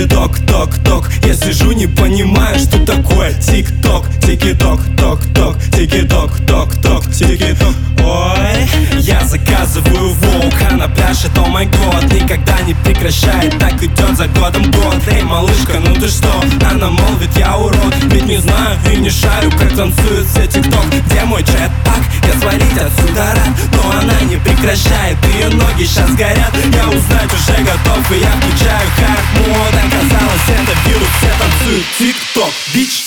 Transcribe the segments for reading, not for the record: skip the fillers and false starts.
тик-ток-ток-ток. Я сижу, не понимаю, что такое тик-ток. Тики-ток-ток-ток, тики-ток-ток-ток, тики-ток. Ой, я заказываю волка на пляже, о май год. Никогда не прекращает, так идет за годом год. Эй, малышка, ну ты что? Она молвит, я урод. Ведь не знаю и не шарю, как танцуют все тик-ток. Где мой джетпак? Я свалить отсюда рад, но она не прекращает, ее ноги сейчас горят. Я узнать уже готов, и я включаю хард мод. Оказалось, это вирус, все танцуют тик-ток, бич.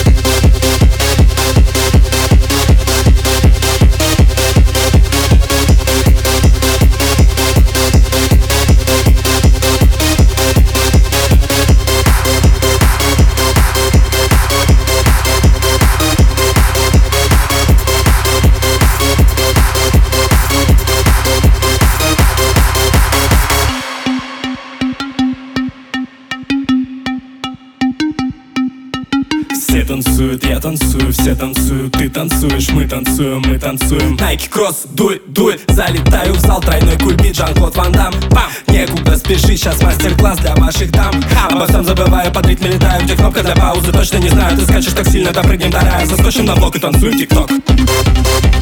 Все танцуют, я танцую, все танцуют, ты танцуешь, мы танцуем, мы танцуем. Nike Cross, дуй, дуй, залетаю в зал, тройной кульбит, Жан-Клод Ван Дам. Бам! Некуда спешить, сейчас мастер-класс для ваших дам. Обо всем забываю, под ритме летаю, где кнопка для паузы, точно не знаю. Ты скачешь так сильно, допрыгнем до рая, заскочим на блок и танцуем тик-ток.